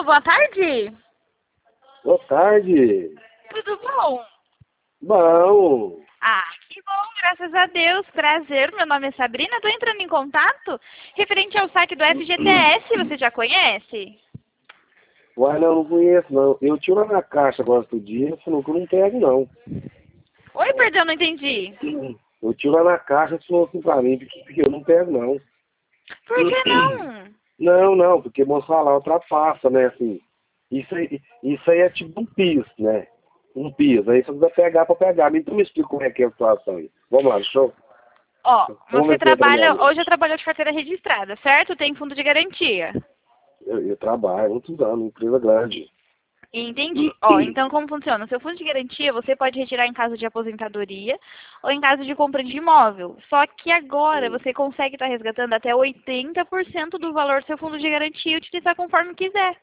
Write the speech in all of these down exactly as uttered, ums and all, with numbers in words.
Alô, boa tarde. Boa tarde. Tudo bom? Bom. Ah, que bom, graças a Deus. Prazer, meu nome é Sabrina. Estou entrando em contato referente ao saque do F G T S. Você já conhece? Uai, não, não conheço, não. Eu tiro lá na caixa agora outro dia, falou que eu não pego, não. Oi, perdão, não entendi. Eu tiro lá na caixa e falou assim pra mim, porque, porque eu não pego, não. Por que não? Não, não, porque moço lá ultrapassa, né, assim. Isso aí, isso aí é tipo um piso, né? Um piso. Aí você precisa pegar pra pegar. Então me explica como é que é a situação aí. Vamos lá, show? Ó, Vamos você ver se entra na trabalha, minha hoje mente. eu trabalho de carteira registrada, certo? Tem fundo de garantia. Eu, eu trabalho há muitos anos, empresa grande. Entendi. Ó, então como funciona? O seu fundo de garantia você pode retirar em caso de aposentadoria ou em caso de compra de imóvel. Só que agora você consegue estar resgatando até oitenta por cento do valor do seu fundo de garantia e utilizar conforme quiser.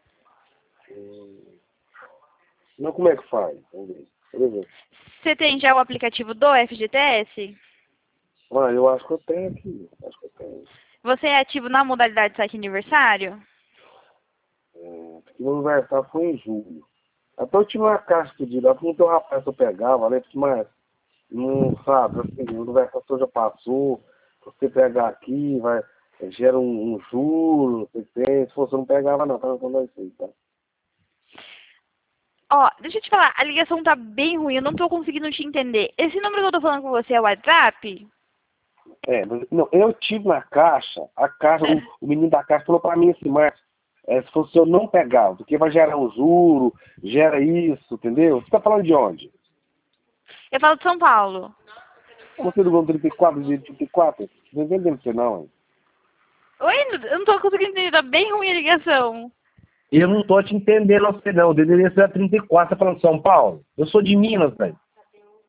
Não, como é que faz? Vamos ver. Vamos ver. Você tem já o aplicativo do F G T S? Ah, eu acho que eu tenho aqui. Acho que eu tenho. Você é ativo na modalidade saque aniversário? É, porque meu aniversário foi em julho. Até eu tive uma caixa pedida. Eu perguntei ao rapaz se eu pegava, né? Porque, mas, não sabe, assim, o aniversário já passou. Você pegar aqui, vai, gera um, um juro, não sei o que tem. Se fosse, eu não pegava, não. Tá falando isso aí, tá? Ó, deixa eu te falar, a ligação tá bem ruim, eu não tô conseguindo te entender. Esse número que eu tô falando com você é o WhatsApp? É, mas, não, eu tive na caixa, a caixa, o, o menino da caixa falou pra mim assim, mas é, se fosse eu não pegava, porque vai gerar um juro, gera isso, entendeu? Você tá falando de onde? Eu falo de São Paulo. Você do trinta e quatro, de trinta e quatro? Não entendendo você não, hein? Oi, eu não tô conseguindo entender, tá bem ruim a ligação. Eu não tô te entendendo você não, eu deveria ser a trinta e quatro, tá falando de São Paulo? Eu sou de Minas, velho.